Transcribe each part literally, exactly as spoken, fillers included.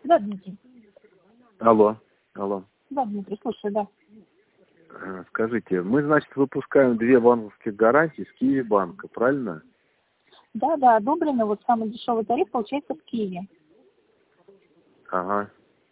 Да, Дмитрий. Алло, алло. Да, Дмитрий, слушаю, да. Э, Скажите, мы, значит, выпускаем две банковских гарантии с Киевбанка, правильно? Да, да, одобрено. Вот самый дешевый тариф получается в Киеве. Ага.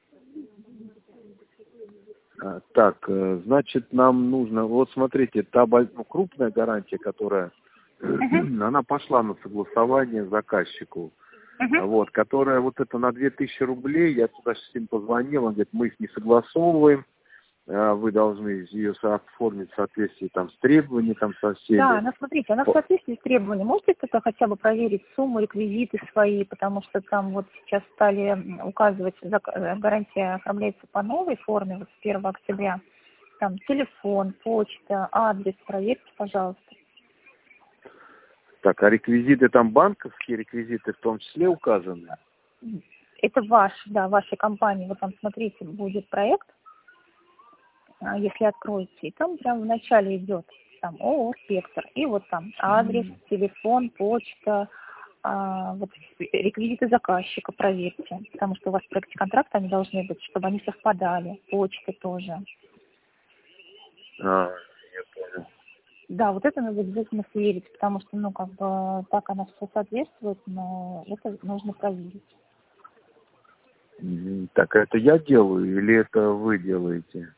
А, Так, э, значит, нам нужно, вот смотрите, та боль- ну, крупная гарантия, которая, Угу. она пошла на согласование заказчику. Угу. Вот, которая вот это на две тысячи рублей, я туда сейчас им позвонил, он говорит, мы их не согласовываем, а вы должны ее со- оформить в соответствии там с требованиями там со Да, всеми. ну смотрите, она в По- соответствии с требованиями. Можете это хотя бы проверить сумму, реквизиты свои, потому что там вот сейчас стали м, указывать, зак- э, гарантия оформляется по новой форме, вот с первого октября. Там телефон, почта, адрес, проверьте, пожалуйста. Так, а реквизиты там банковские реквизиты в том числе указаны? Это ваш, да, вашей компании. Вот там, смотрите, будет проект, а, если откроете, и там прямо в начале идет там ООО «Спектр», и вот там адрес, М. телефон, почта, а, вот реквизиты заказчика проверьте, потому что у вас в проекте контракта они должны быть, чтобы они совпадали, почты тоже. А, я понял. Да, вот это надо обязательно сверить, потому что, ну, как бы, так она все соответствует, но это нужно проверить. Мгм. Так, это я делаю или это вы делаете?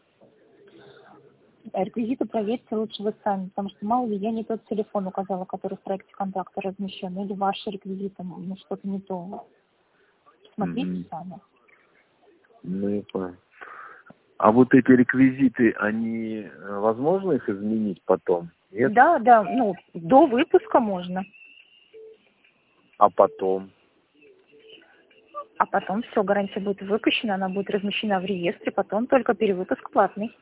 А реквизиты проверьте лучше вы сами, потому что мало ли я не тот телефон указала, который в проекте контракта размещен, или ваши реквизиты, ну что-то не то. Смотрите Мгм. сами. Ну, я понял. А вот эти реквизиты, они, э, возможно их изменить потом? Нет? Да, да, ну, до выпуска можно, А потом? а потом все, гарантия будет выпущена, она будет размещена в реестре, потом только перевыпуск платный.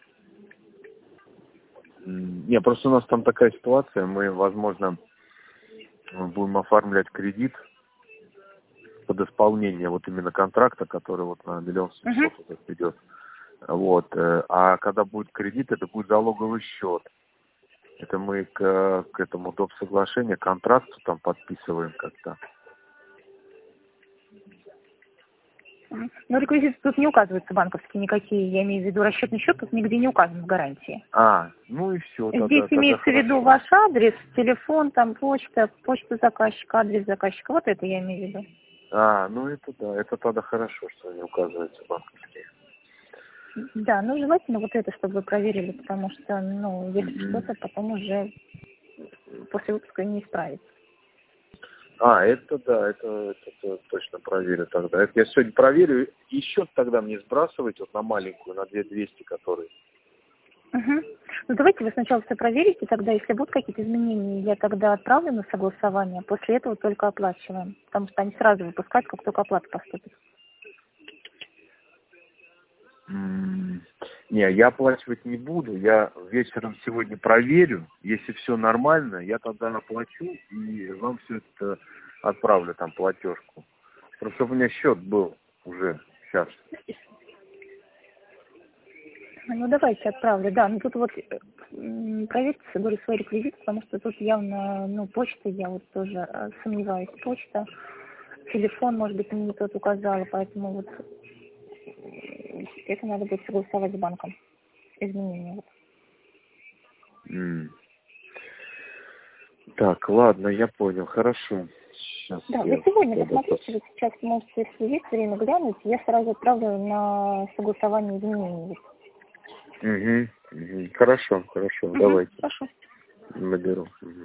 М, Не, просто у нас там такая ситуация, мы, возможно, будем оформлять кредит под исполнение вот именно контракта, который вот на миллион Угу. семьсот вот этот идет. Вот. э, А когда будет кредит, это будет залоговый счет. Это мы к, к этому доп. Соглашению, к контракту там подписываем как-то. Но реквизиты тут не указываются банковские никакие, я имею в виду расчетный счет, тут нигде не указан в гарантии. А, ну и все, Здесь тогда, тогда имеется в виду хорошо. ваш адрес, телефон, там почта, почта заказчика, адрес заказчика. Вот это я имею в виду. А, ну это да, это тогда хорошо, что они указываются банковские. Да, ну желательно вот это, чтобы вы проверили, потому что, ну, если Мгм. что-то, потом уже после выпуска не исправить. А, это да, это, это, это точно проверю тогда. Это я сегодня проверю. И счет тогда мне сбрасывать вот на маленькую, на две двести, который. Угу. Ну давайте вы сначала все проверите, тогда если будут какие-то изменения, я тогда отправлю на согласование, после этого только оплачиваем, потому что они сразу выпускают, как только оплата поступит. М, Не, я оплачивать не буду. Я вечером сегодня проверю. Если все нормально, я тогда оплачу и вам все это отправлю, там, платежку. Просто чтобы у меня счет был уже сейчас. Ну давайте отправлю, да, ну тут вот э, м, проверьте, я говорю, свой реквизит, потому что тут явно, ну, почта, я вот тоже э, сомневаюсь, почта, телефон, может быть, не тот указала, поэтому вот э, это надо будет согласовать с банком, изменения. Вот. М. Так, ладно, я понял, хорошо. Сейчас Да, вы я сегодня тогда пос... посмотрите, вот сейчас можете, если есть время глянуть, я сразу отправлю на согласование изменений. Угу, угу. Хорошо, хорошо, Угу, давайте хорошо. наберу. Мгм.